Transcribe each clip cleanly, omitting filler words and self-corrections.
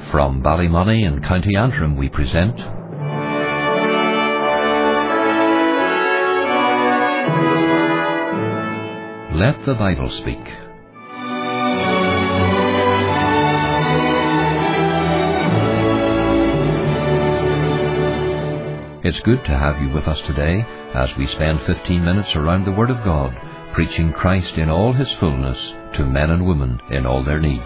From Ballymoney in County Antrim we present Let the Bible Speak. It's good to have you with us today as we spend 15 minutes around the Word of God, preaching Christ in all His fullness to men and women in all their need.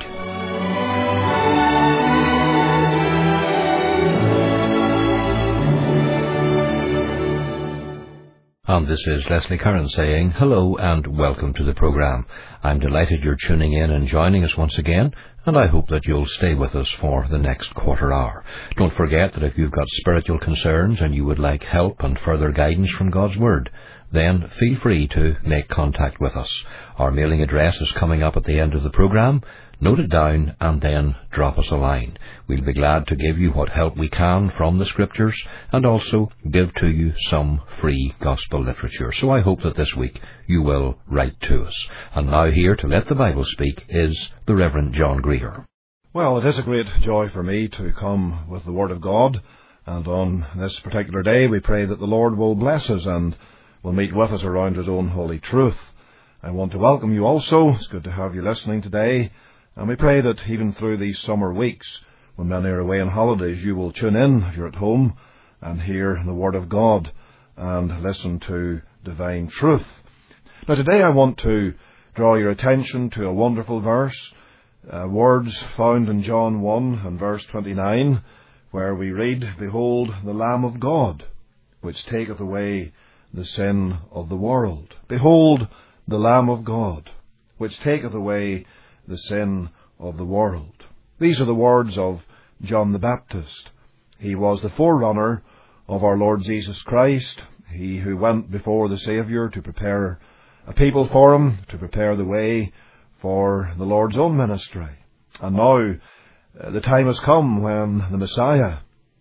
And this is Leslie Curran saying hello and welcome to the programme. I'm delighted you're tuning in and joining us once again, and I hope that you'll stay with us for the next quarter hour. Don't forget that if you've got spiritual concerns and you would like help and further guidance from God's Word, then feel free to make contact with us. Our mailing address is coming up at the end of the programme. Note it down and then drop us a line. We'll be glad to give you what help we can from the Scriptures and also give to you some free gospel literature. So I hope that this week you will write to us. And now here to Let the Bible Speak is the Reverend John Greer. Well, it is a great joy for me to come with the Word of God, and on this particular day we pray that the Lord will bless us and will meet with us around His own holy truth. I want to welcome you also. It's good to have you listening today. And we pray that even through these summer weeks, when many are away on holidays, you will tune in if you're at home and hear the Word of God and listen to divine truth. Now today I want to draw your attention to a wonderful verse, words found in John 1 and verse 29, where we read, "Behold the Lamb of God, which taketh away the sin of the world. Behold the Lamb of God, which taketh away the sin of the world." These are the words of John the Baptist. He was the forerunner of our Lord Jesus Christ, he who went before the Saviour to prepare a people for Him, to prepare the way for the Lord's own ministry. And now the time has come when the Messiah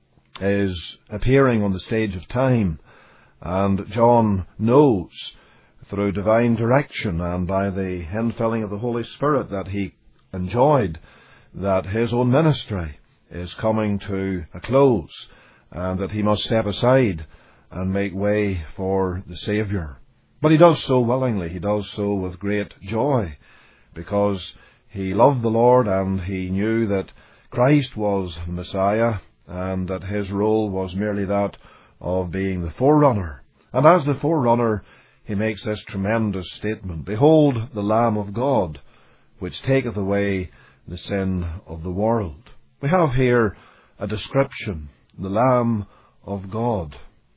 is appearing on the stage of time, and John knows through divine direction and by the infilling of the Holy Spirit that he enjoyed that his own ministry is coming to a close and that he must step aside and make way for the Saviour. But he does so willingly, he does so with great joy, because he loved the Lord and he knew that Christ was the Messiah and that his role was merely that of being the forerunner. And as the forerunner, he makes this tremendous statement, "Behold the Lamb of God, which taketh away the sin of the world." We have here a description, the Lamb of God.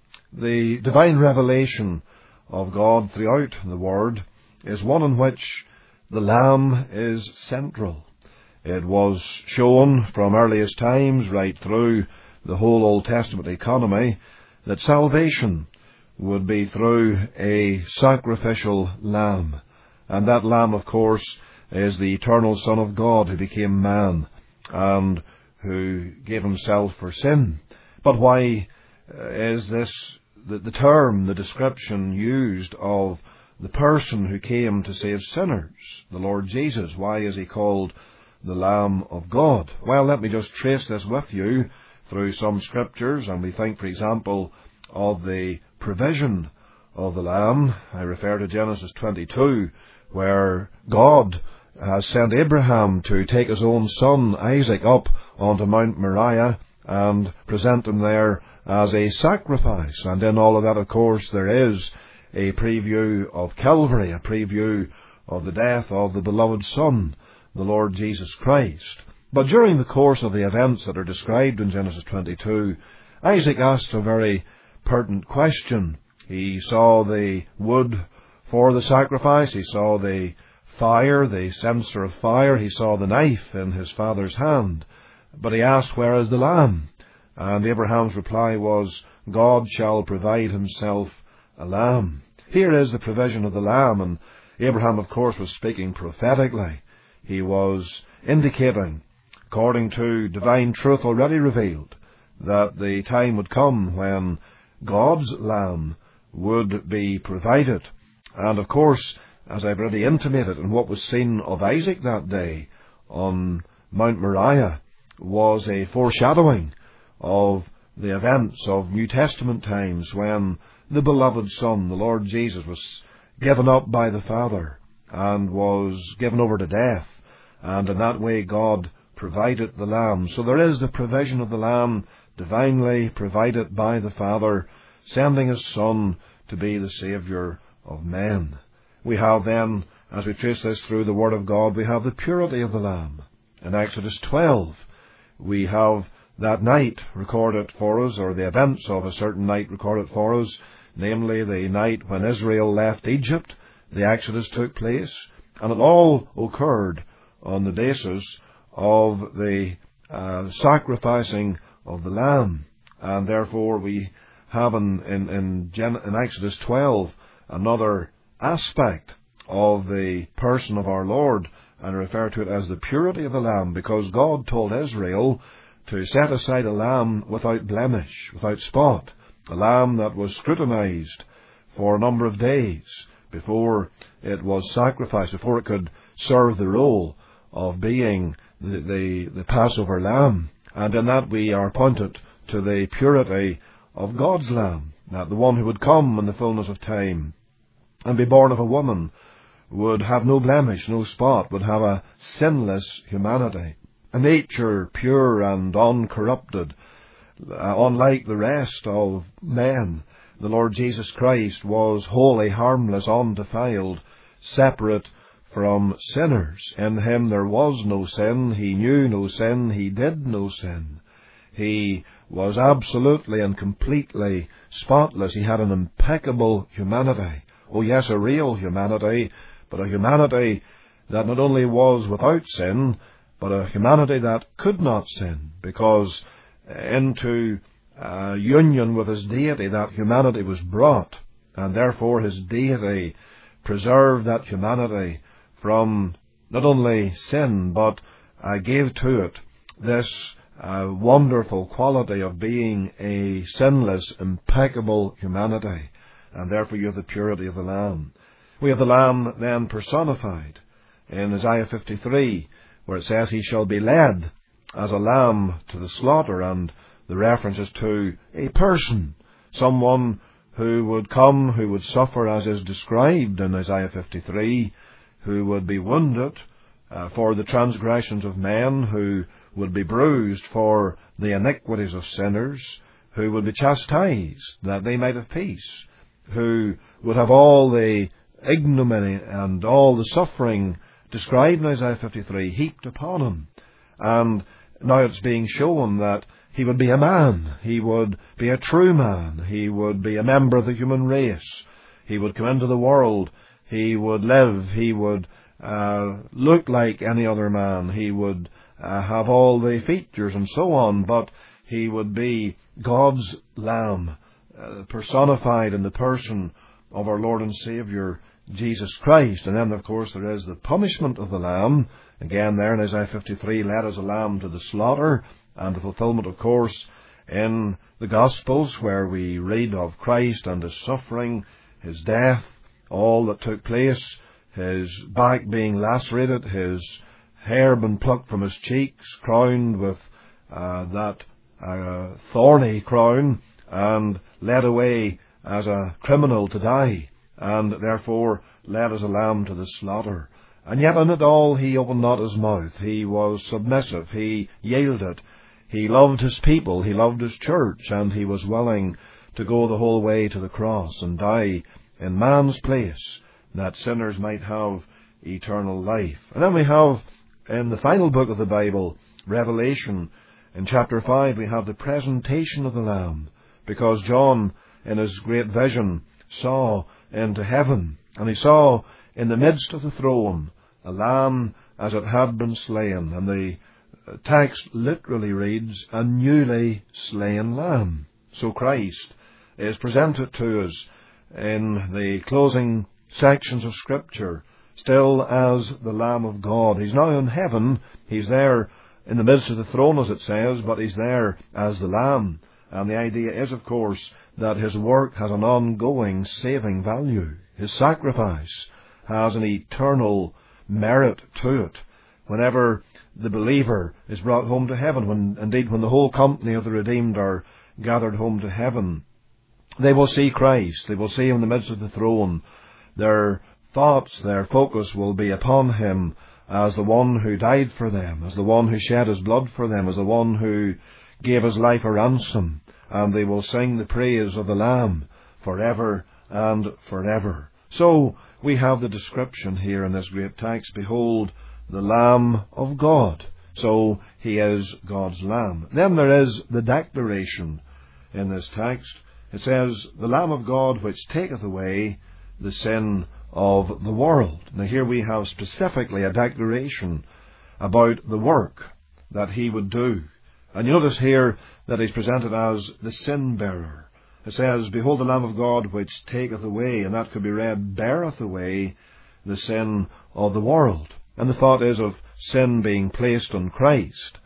The divine revelation of God throughout the Word is one in which the Lamb is central. It was shown from earliest times right through the whole Old Testament economy that salvation would be through a sacrificial lamb. And that lamb, of course, is the eternal Son of God who became man and who gave himself for sin. But why is this the term, the description used of the person who came to save sinners, the Lord Jesus? Why is he called the Lamb of God? Well, let me just trace this with you through some scriptures, and we think, for example, of the provision of the Lamb. I refer to Genesis 22, where God has sent Abraham to take his own son Isaac up onto Mount Moriah and present him there as a sacrifice. And in all of that, of course, there is a preview of Calvary, a preview of the death of the beloved Son, the Lord Jesus Christ. But during the course of the events that are described in Genesis 22, Isaac asked a very pertinent question. He saw the wood for the sacrifice, he saw the fire, the censer of fire, he saw the knife in his father's hand, but he asked, "Where is the lamb?" And Abraham's reply was, "God shall provide himself a lamb." Here is the provision of the lamb, and Abraham, of course, was speaking prophetically. He was indicating, according to divine truth already revealed, that the time would come when God's lamb would be provided. And of course, as I've already intimated in what was seen of Isaac that day on Mount Moriah, was a foreshadowing of the events of New Testament times when the beloved Son, the Lord Jesus, was given up by the Father and was given over to death. And in that way God provided the Lamb. So there is the provision of the Lamb, divinely provided by the Father, sending His Son to be the Saviour of men. We have then, as we trace this through the Word of God, we have the purity of the Lamb. In Exodus 12, we have that night recorded for us, or the events of a certain night recorded for us, namely the night when Israel left Egypt. The Exodus took place, and it all occurred on the basis of the sacrificing of the Lamb. And therefore we have in Exodus 12 another aspect of the person of our Lord, and refer to it as the purity of the Lamb, because God told Israel to set aside a lamb without blemish, without spot, a lamb that was scrutinized for a number of days before it was sacrificed, before it could serve the role of being the Passover lamb. And in that we are pointed to the purity of God's Lamb, that the one who would come in the fullness of time and be born of a woman would have no blemish, no spot, would have a sinless humanity, a nature pure and uncorrupted, unlike the rest of men. The Lord Jesus Christ was holy, harmless, undefiled, separate from sinners. In Him there was no sin. He knew no sin. He did no sin. He was absolutely and completely spotless. He had an impeccable humanity. Oh yes, a real humanity, but a humanity that not only was without sin, but a humanity that could not sin, because into union with His deity that humanity was brought, and therefore His deity preserved that humanity from not only sin, but gave to it this wonderful quality of being a sinless, impeccable humanity. And therefore you have the purity of the Lamb. We have the Lamb then personified in Isaiah 53, where it says, He shall be led as a lamb to the slaughter, and the reference is to a person, someone who would come, who would suffer as is described in Isaiah 53, who would be wounded for the transgressions of men, who would be bruised for the iniquities of sinners, who would be chastised that they might have peace, who would have all the ignominy and all the suffering described in Isaiah 53 heaped upon Him. And now it's being shown that He would be a man. He would be a true man. He would be a member of the human race. He would come into the world. He would live. He would look like any other man. He would have all the features and so on, but He would be God's Lamb, personified in the person of our Lord and Saviour, Jesus Christ. And then, of course, there is the punishment of the Lamb. Again, there in Isaiah 53, led as a lamb to the slaughter, and the fulfillment, of course, in the Gospels, where we read of Christ and His suffering, His death, all that took place, His back being lacerated, His hair been plucked from His cheeks, crowned with that thorny crown, and led away as a criminal to die, and therefore led as a lamb to the slaughter. And yet in it all He opened not His mouth. He was submissive. He yielded. He loved His people. He loved His church, and He was willing to go the whole way to the cross and die in man's place, that sinners might have eternal life. And then we have, in the final book of the Bible, Revelation, in chapter 5, we have the presentation of the Lamb, because John, in his great vision, saw into heaven, and he saw in the midst of the throne a lamb as it had been slain. And the text literally reads, a newly slain lamb. So Christ is presented to us in the closing sections of Scripture still as the Lamb of God. He's now in heaven. He's there in the midst of the throne, as it says, but He's there as the Lamb. And the idea is, of course, that His work has an ongoing saving value. His sacrifice has an eternal merit to it. whenever the believer is brought home to heaven, when the whole company of the redeemed are gathered home to heaven, they will see Christ. They will see Him in the midst of the throne. Their thoughts, their focus will be upon Him as the one who died for them, as the one who shed His blood for them, as the one who gave His life a ransom. And they will sing the praise of the Lamb forever and forever. So we have the description here in this great text. Behold, the Lamb of God. So He is God's Lamb. Then there is the declaration in this text. It says, the Lamb of God which taketh away the sin of the world. Now here we have specifically a declaration about the work that He would do. And you notice here that He's presented as the sin bearer. It says, behold the Lamb of God which taketh away, and that could be read, beareth away the sin of the world. And the thought is of sin being placed on Christ.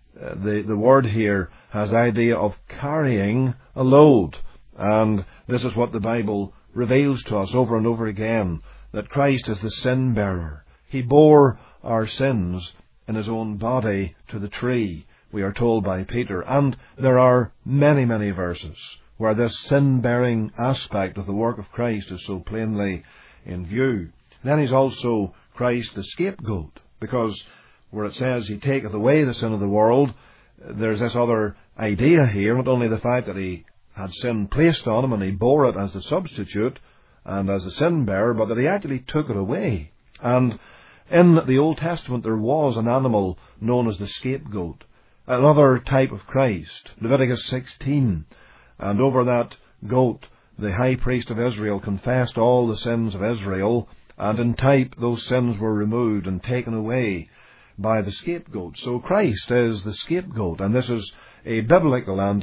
The word here has the idea of carrying a load. And this is what the Bible reveals to us over and over again, that Christ is the sin bearer. He bore our sins in His own body to the tree, we are told by Peter. And there are many, many verses where this sin-bearing aspect of the work of Christ is so plainly in view. Then He's also Christ the scapegoat, because where it says He taketh away the sin of the world, there's this other idea here, not only the fact that He had sin placed on Him and He bore it as the substitute and as the sin bearer, but that He actually took it away. And in the Old Testament there was an animal known as the scapegoat, another type of Christ. Leviticus 16, and over that goat the high priest of Israel confessed all the sins of Israel, and in type those sins were removed and taken away by the scapegoat. So Christ is the scapegoat, and this is a biblical and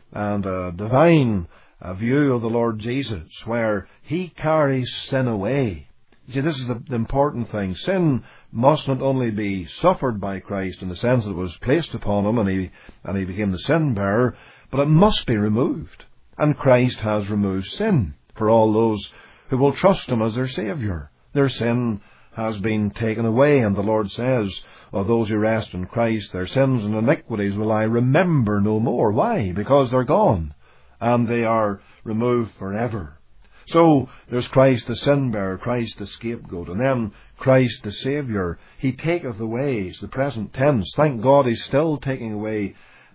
a divine view of the Lord Jesus, where He carries sin away. You see, this is the important thing. Sin must not only be suffered by Christ in the sense that it was placed upon Him and he became the sin bearer, but it must be removed. And Christ has removed sin for all those who will trust Him as their Saviour. Their sin has been taken away, and the Lord says, of those who rest in Christ, their sins and iniquities will I remember no more. Why? Because they're gone, and they are removed forever. So there's Christ the sin bearer, Christ the scapegoat, and then Christ the Saviour. He taketh away, it's the present tense. Thank God He's still taking away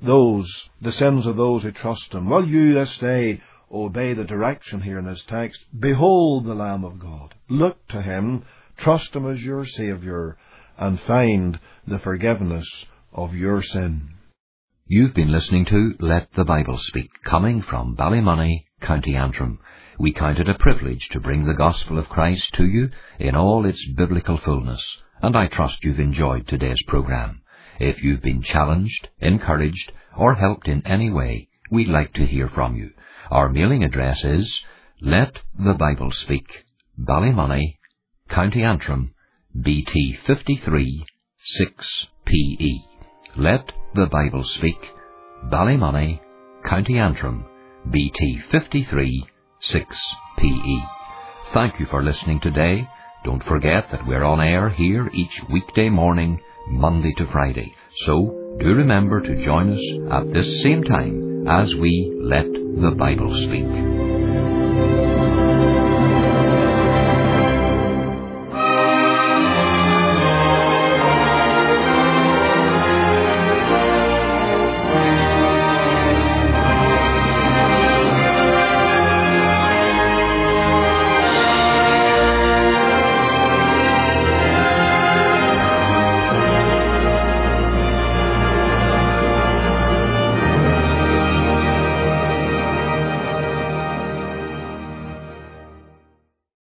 the sins of those who trust Him. Will you this day obey the direction here in this text? Behold the Lamb of God. Look to Him, trust Him as your Saviour, and find the forgiveness of your sin. You've been listening to Let the Bible Speak, coming from Ballymoney, County Antrim. We count it a privilege to bring the gospel of Christ to you in all its biblical fullness, and I trust you've enjoyed today's program. If you've been challenged, encouraged, or helped in any way, we'd like to hear from you. Our mailing address is Let the Bible Speak, Ballymoney, County Antrim, BT 53 6PE. Let the Bible Speak, Ballymoney, County Antrim, BT 53 6PE. Thank you for listening today. Don't forget that we're on air here each weekday morning, Monday to Friday. So do remember to join us at this same time as we Let the Bible Speak.